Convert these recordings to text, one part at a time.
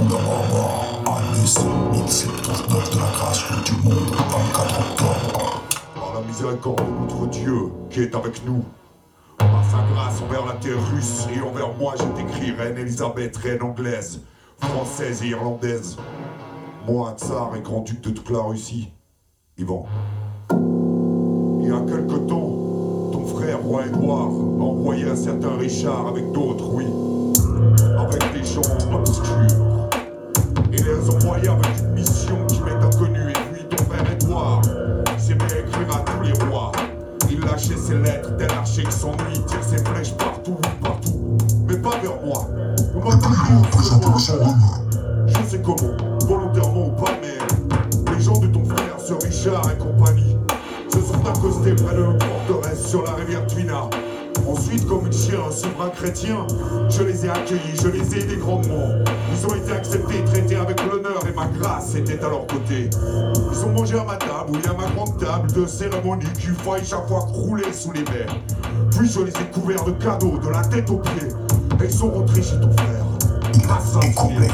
1079 de la grâce du monde, 24 octobre. Par la miséricorde de notre Dieu qui est avec nous, par sa grâce envers la terre russe et envers moi, je t'écris reine Elisabeth, reine anglaise, française et irlandaise. Moi, tsar et grand-duc de toute la Russie. Ivan. Il y a quelque temps, ton frère, roi Édouard, a envoyé un certain Richard avec d'autres, oui, avec des gens obscurs. Il les a envoyés avec une mission qui m'est inconnue. Et puis ton frère Édouard s'est mis à écrire à tous les rois. Il lâchait ses lettres tel archer qui s'ennuie, tire ses flèches partout, mais pas vers moi. On m'a je sais comment, volontairement ou pas, mais les gens de ton frère, ce Richard et compagnie, se sont accostés près de notre forteresse sur la rivière Twina. Ensuite, comme une chien, un souverain chrétien, je les ai accueillis, je les ai aidés grandement. Ils ont été acceptés et traités avec l'honneur et ma grâce était à leur côté. Ils ont mangé à ma table, oui, à ma grande table de cérémonie qui failli chaque fois crouler sous les verres. Puis je les ai couverts de cadeaux, de la tête aux pieds. Et ils sont rentrés chez ton frère. Assassiné. Complet.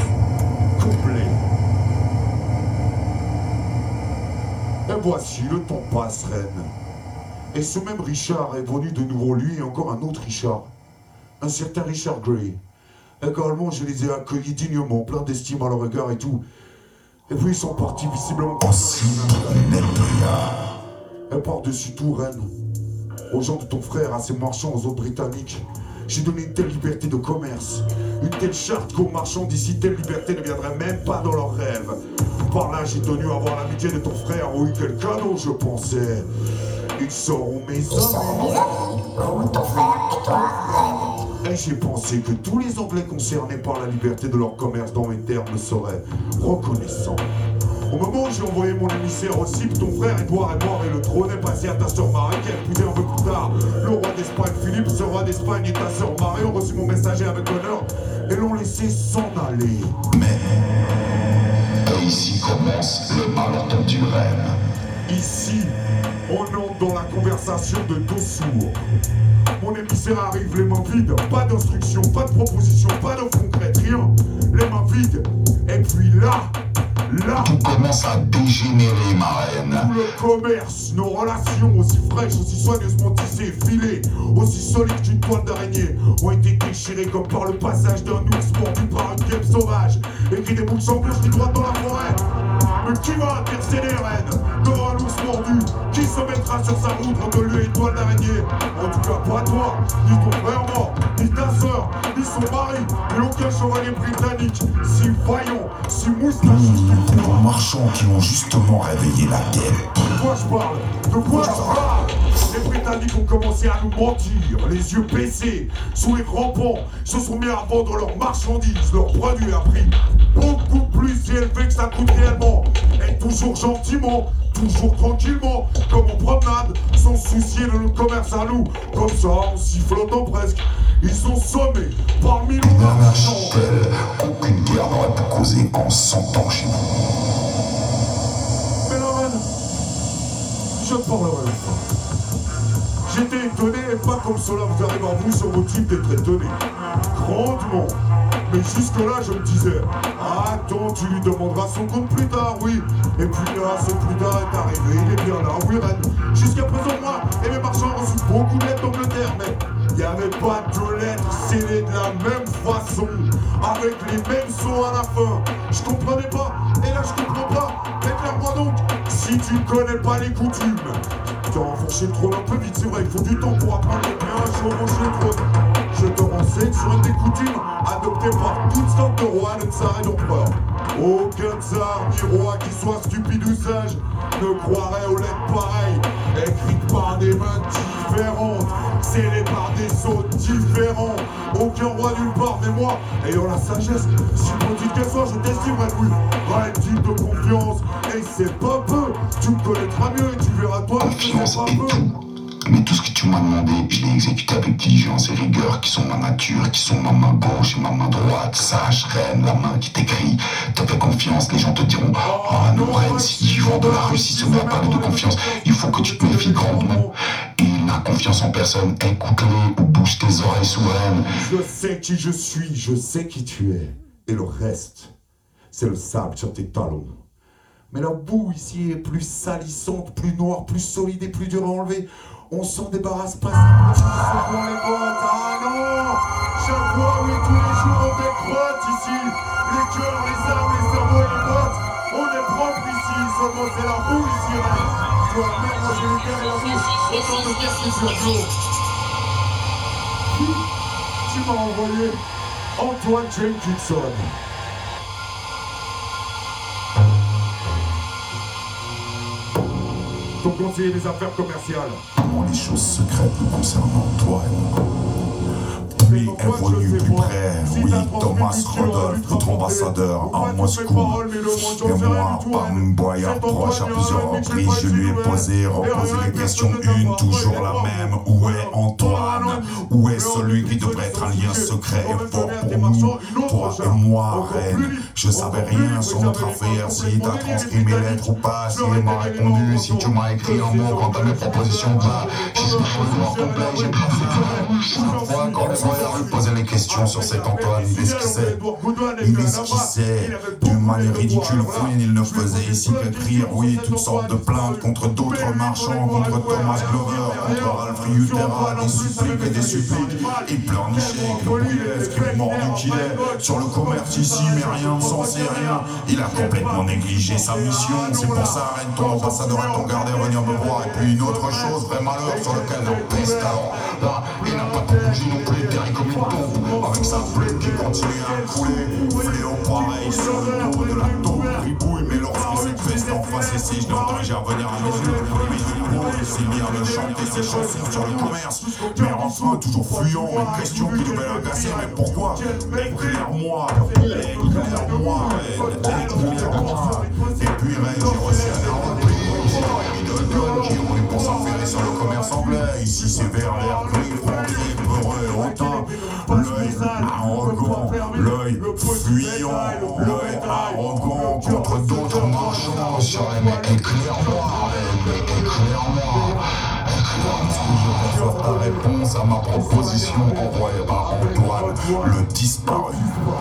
Et voici, le temps passe, reine. Et ce même Richard est venu de nouveau, lui et encore un autre Richard. Un certain Richard Grey. Également, je les ai accueillis dignement, plein d'estime à leur égard et tout. Et puis ils sont partis visiblement... Et par-dessus tout, reine, aux gens de ton frère, à ces marchands, aux autres Britanniques, j'ai donné une telle liberté de commerce, une telle charte qu'aux marchands d'ici, telle liberté ne viendrait même pas dans leurs rêves. Par là, j'ai tenu à avoir l'amitié de ton frère, oui, quel cadeau, je pensais. Ils seront mes amis, comme ton frère et toi, reine. Et j'ai pensé que tous les Anglais concernés par la liberté de leur commerce dans mes terres me seraient reconnaissants. Au moment où j'ai envoyé mon émissaire au Cypre, ton frère Édouard est mort et le trône est passé à ta sœur Marie qui a épousé un peu plus tard le roi d'Espagne Philippe, ce roi d'Espagne et ta sœur Marie ont reçu mon messager avec honneur et l'ont laissé s'en aller. Mais ici commence le malentendu, reine. Ici, on entre dans la conversation de deux sourds. Mon émissaire arrive les mains vides, pas d'instructions, pas de propositions, pas d'offres concrètes, rien. Les mains vides. Et puis là, tout commence à dégénérer, ma reine. Tout le commerce, nos relations aussi fraîches, aussi soigneusement tissées, filées, aussi solides qu'une toile d'araignée, ont été déchirées comme par le passage d'un ours mordu par une guêpe sauvage. Écrit des boules sans gauche ni droite dans la forêt. Mais qui va intercéder, reine, devant un ours mordu? Qui se mettra sur sa route entre lui et une toile d'araignée? En tout cas, pas toi, ni ton frère mort, ni ta sœur, ni son mari, ni aucun chevalier britannique, si vaillant, si moustachu. Pour marchands qui ont justement réveillé la guerre. De quoi je parle? De quoi je parle? Les Britanniques ont commencé à nous mentir, les yeux baissés, sourire rampant, se sont mis à vendre leurs marchandises, leurs produits à prix beaucoup plus élevé que ça coûte réellement. Et toujours gentiment, toujours tranquillement, comme en promenade, sans soucier de notre commerce à nous. Comme ça, en sifflotant presque, ils sont sommés par millions d'argent. Aucune guerre n'aurait pu causer en 100 ans chez nous. Mais la reine, je parlerai enfin. J'étais étonné et pas comme cela vous arrive à vous sur vos types d'être étonné. Grandement. Mais jusque-là, je me disais, attends, tu lui demanderas son compte plus tard, oui. Et puis là, ce plus tard est arrivé, il est bien là, oui, reine. Jusqu'à présent, moi et mes marchands ont reçu beaucoup de lettres d'Angleterre, mais il n'y avait pas de lettres scellées de la même façon, avec les mêmes sons à la fin. Je comprenais pas, et là, je comprends pas. Éclaire-moi donc, si tu connais pas les coutumes. Tu as renforcé le trône un peu vite, c'est vrai, il faut du temps pour apprendre les bien chevaucher le trône. Je te renseigne sur une des coutumes adoptées par toutes sortes de rois, de tsars et d'empereurs. Aucun tsar ni roi qui soit stupide ou sage ne croirait aux lettres pareilles, écrites par des mains différentes, scellées par des sceaux différents. Aucun roi nulle part, mais moi, ayant la sagesse, si petite qu'elle soit, je t'estimerai, oui. Reine digne de confiance, et c'est pas peu. Tu me connaîtras mieux et tu verras toi que c'est pas peu. Mais tout ce que tu m'as demandé, je l'ai exécuté avec diligence et rigueur, qui sont ma nature, qui sont ma main gauche et ma main droite. Sache, reine, la main qui t'écrit, te fait confiance, les gens te diront « Ah non, reine, si tu vends de la Russie se met à parler de confiance, il faut que tu te méfies grandement. Il n'a confiance en personne, écoute-le ou bouge tes oreilles souveraines. » Je sais qui je suis, je sais qui tu es. Et le reste, c'est le sable sur tes talons. Mais la boue ici est plus salissante, plus noire, plus solide et plus dure à enlever. On s'en débarrasse pas simplement pour les bottes. Ah non! Chaque fois, oui, tous les jours, on décrotte ici. Les cœurs, les armes, les cerveaux et les bottes. On est propre ici, seulement c'est la boue ici. Tu vois, même moi j'ai les cœurs et la boue. Autant de dire que sur l'eau. Tu m'as envoyé Antoine Jenkinson. Ton conseiller des affaires commerciales. Comment les choses secrètes nous concernant toi et moi. Puis est venu plus près, oui, Thomas Rodolphe, notre ambassadeur à Moscou. Et moi, par mon boyard proche à plusieurs reprises, je lui ai posé, reposé les questions, une, toujours la même. Où est Antoine? Où est celui qui devrait être un lien secret et fort pour nous, toi et moi, reine? Je savais rien sur notre affaire, si t'as transcrit mes lettres ou pas, si elle m'a répondu, si tu m'as écrit un mot quant à mes propositions, bah, j'ai pas le noir complet, j'ai passé chaque fois quand les voyeurs lui posaient les questions sur cet Antoine, il esquissait, d'une manière ridicule, fouine, il ne faisait ici qu'écrire, oui, toutes sortes de plaintes contre d'autres marchands, contre Thomas Glover, contre Ralph Riutera, des suppliques et des suppliques, il pleurnichait, grouillait, qu'il mordu qu'il est, sur le commerce ici, mais rien de sensé, rien, il a complètement négligé sa mission, c'est pour ça, reine, ton ambassadeur et ton gardien venir me voir, et puis une autre chose, vrai malheur, sur lequel on pèse talent, là, il n'a pas de bougie non plus, terri comme une tombe, avec sa plume qui continue à couler, fléau pareil sur le dos de la tombe, ribouille, mais lorsque cette veste en face ici, je l'entends déjà venir à mes yeux, il s'est mis à me chanter ses chansons sur le commerce, mais enfin, toujours fuyant, une question qui devait l'agacer, mais pourquoi? Éclaire-moi, éclaire-moi, éclaire-moi, et puis j'ai reçu un ordre, qui est venu pour s'enferrer sur le commerce anglais, ici c'est vers l'air gris, français, peureux, hautain, l'œil arrogant, l'œil fuyant, l'œil arrogant contre d'autres marchands, mais éclaire-moi, je reçois ta réponse à ma proposition envoyée par Antoine, le disparu.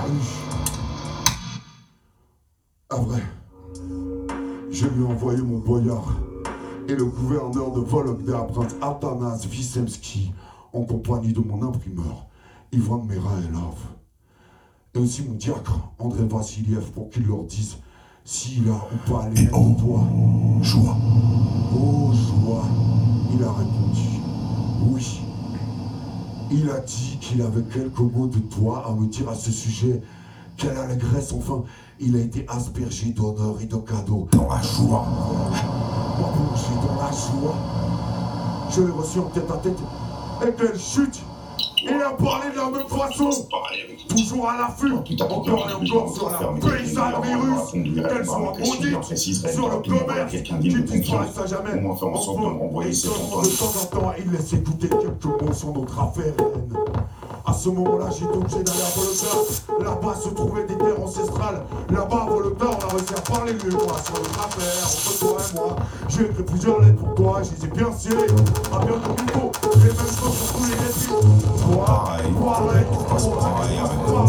Ah vrai, je lui ai envoyé mon boyard et le gouverneur de Vologda, prince Atanas Visemski, en compagnie de mon imprimeur, Ivan Meraelov, et aussi mon diacre, André Vassiliev, pour qu'il leur dise s'il a ou pas les lettres de toi. Joie. Oh, joie, il a répondu. Oui. Il a dit qu'il avait quelques mots de toi à me dire à ce sujet. Quelle allégresse, enfin. Il a été aspergé d'honneur et de cadeaux. Dans la joie. Moi, plongé dans la joie. Je l'ai reçu en tête à tête. Et quelle chute! Il a parlé de la même façon, toujours à l'affût, encore et encore sur la paysanne virus, qu'elle soit maudite, sur le commerce, qui disparaisse à jamais. Enfin, et seulement de temps en temps, il laisse écouter quelques mots sur notre affaire, reine. À ce moment-là, j'ai été obligé d'aller à Vologda. Là-bas se trouvaient des terres ancestrales. Là-bas, à Vologda, on a réussi à parler lui et moi sur notre affaire, entre toi et moi. J'ai écrit plusieurs lettres pour toi, je les ai bien scellées, à bien comme il faut. Les mêmes choses sur tous les récits. Pareil, passe pareil avec ton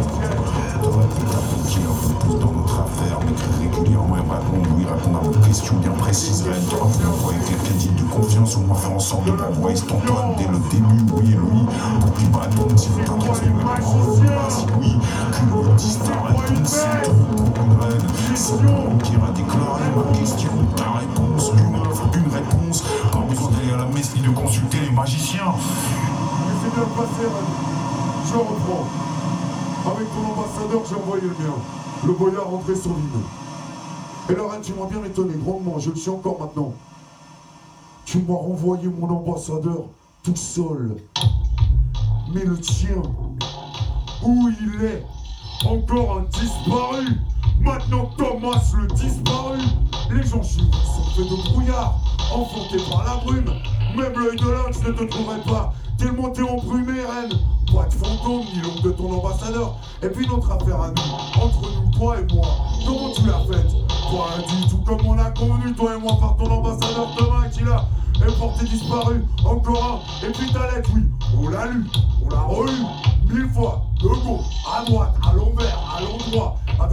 qui est un peu plus dans notre affaire, m'écrit régulièrement et lui répondre à vos questions bien précises, reine. Vous voyez quelqu'un digne de confiance, on m'a fait en sorte de m'envoyer cet Antoine dès le début, oui et lui, pour qu'il m'annonce si vous transmettez mes paroles, si oui, que le disparaît, c'est tout pour une reine, c'est moi qui a déclaré ma question, ta réponse, une réponse, pas besoin d'aller à la messe ni de consulter les magiciens. C'est bien passé, reine. Je reprends. Avec ton ambassadeur, j'ai envoyé le mien, le boyard André Soline. Et la reine, tu m'as bien étonné, grandement, je le suis encore maintenant. Tu m'as renvoyé mon ambassadeur tout seul. Mais le tien, où il est? Encore un disparu. Maintenant Thomas le disparu. Les gens chez vous sont faits de brouillard, enfantés par la brume. Même l'œil de lynx ne te trouverait pas, tellement t'es embrumé, reine. Pas de fantôme ni l'ombre de ton ambassadeur. Et puis notre affaire à nous, entre nous, toi et moi, comment tu l'as faite? Toi dit tout comme on a convenu, toi et moi, par ton ambassadeur Thomas qui l'a porté disparu, encore un. Et puis ta lettre, oui, on l'a lu, on l'a relu 1000 fois, de gauche, à droite, à l'envers, à l'endroit, avec 3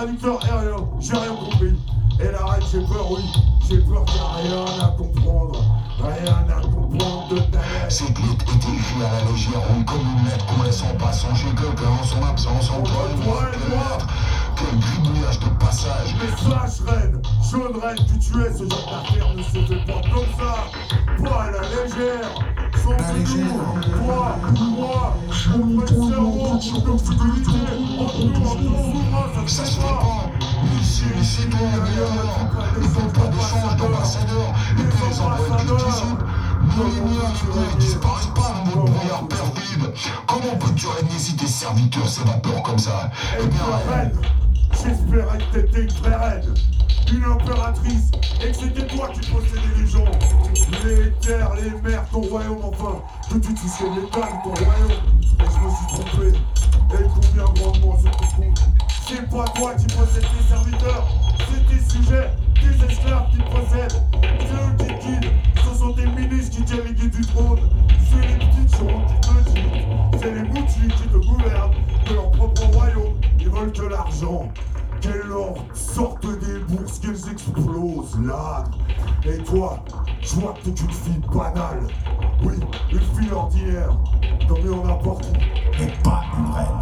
traducteur aérien, j'ai rien compris. Et la reine, j'ai peur, oui, j'ai peur qu'il n'y a rien à comprendre. Rien à comprendre de ta lettre. Ces glitch étaient écrits à la légère, on comme une lettre qu'on laisse en passant chez quelqu'un en son absence, en toi et moi, quel gribouillage de passage. Mais sache, reine, jaune reine, que tu es, ce genre d'affaire ne se fait pas comme ça. Pas à la légère. Sans nous, toi ou moi, on fait le cerveau, d'obscurité, entre nous, en nous, souverain, ça se fait pas. Ici, toi, ailleurs, ne font pas d'échange d'ambassadeurs, et puis les envois illégitimes. Nos lignes ne disparaissent pas dans votre brouillard perfide. Comment peux-tu régner si tes serviteurs s'évaporent comme ça? Eh bien, reine, j'espérais que t'étais une vraie reine, une impératrice, et que c'était toi qui possédais les gens, les terres, les mers, ton royaume, enfin, que tu touchais les dames, ton royaume. Et je me suis trompé, et combien grandement sur ton compte. C'est pas toi qui possèdes tes serviteurs, c'est tes sujets, tes esclaves qui possèdent. C'est eux qui guident, ce sont tes ministres qui tiennent les guides du trône. C'est les petites gens qui te dictent, c'est les moutils qui te gouvernent de leur propre royaume. Ils veulent que l'argent, qu'elle leur sorte des bourses, qu'elles explosent, ladre. Et toi, je vois que t'es une fille banale. Oui, une fille ordinaire, comme il y en a partout. Mais pas une reine.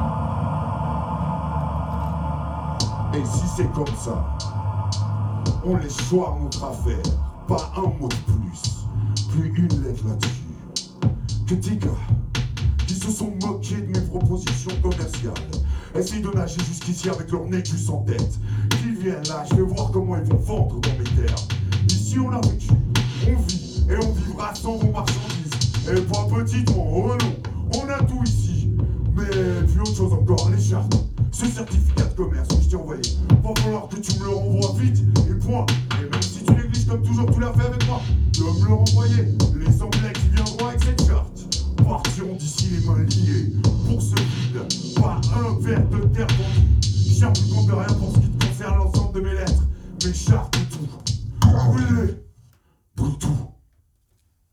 Et si c'est comme ça, on laisse choix notre affaire. Pas un mot de plus une lettre là-dessus. Que tes gars, qui se sont moqués de mes propositions commerciales, essayent de nager jusqu'ici avec leur nez juste en tête. Qu'ils viennent là, je vais voir comment ils vont vendre dans mes terres. Ici on a vécu, on vit, et on vivra sans vos marchandises. Et pas petitement, oh non, on a tout ici. Mais puis autre chose encore, les chartes. Ce certificat de commerce que je t'ai envoyé, va falloir que tu me le renvoies vite, et point. Et même si tu négliges comme toujours, tu l'as fait avec moi, tu vas me le renvoyer. Les Anglais qui viendront avec cette charte partiront d'ici les mains liées. Pour ceux